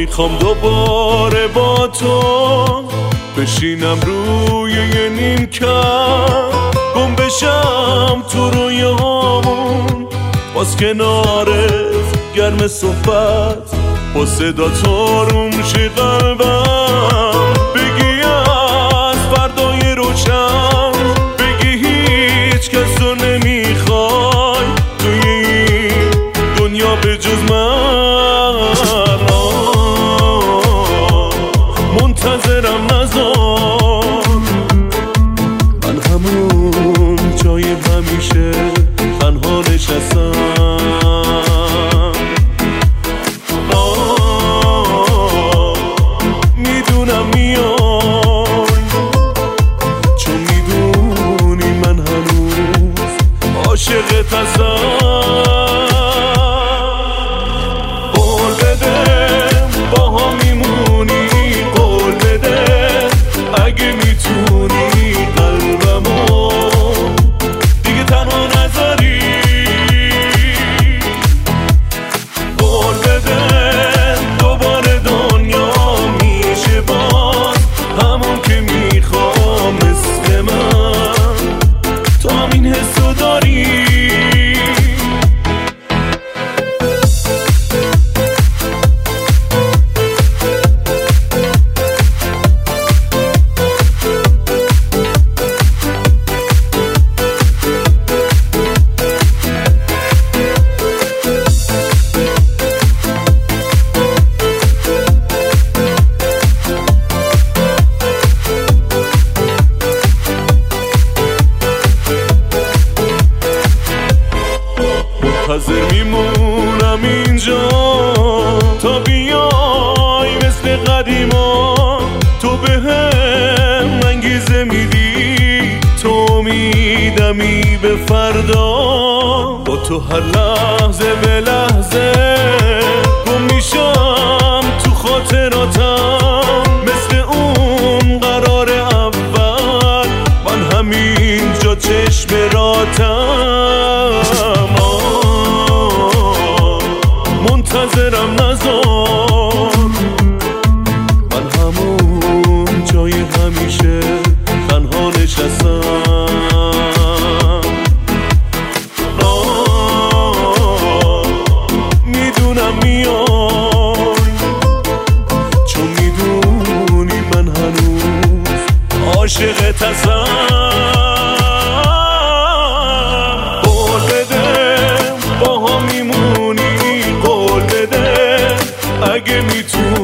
میخوام دوباره با تو بشینم روی یه نیمکت، گم بشم تو رویامون، باز کنارت گرم صحبت، با صدا تارون شه قلبم، بگی از فردای روشن، بگی هیچ کس رو نمیخوای توی این دنیا به جز من. منتظرم نذار، من همون جای همیشه تنها نشستم. میدونم میای، چون میدونی من هنوز عاشقت هستم. قول بده با هم میمونی، قول بده اگه میتونی قلبمو دیگه تنها نذاری. قول بده دوباره دنیا میشه باز همون که میخوام، مثل من تو هم این حسو داری. منتظر میمونم اینجا تا بیای، مثل قدیما تو بهم انگیزه میدی، تو امیدمی به فردا، با تو هر لحظه به لحظه گم میشم تو خاطراتم، مثل اون قرار اول من همینجا چشم راتم. منتظرم نذار، من همون جای همیشه تنها نشستم. میدونم میای، چون میدونی من هنوز عاشقت هستم. قول بده با هم میمونی، قول بده اگه میتونی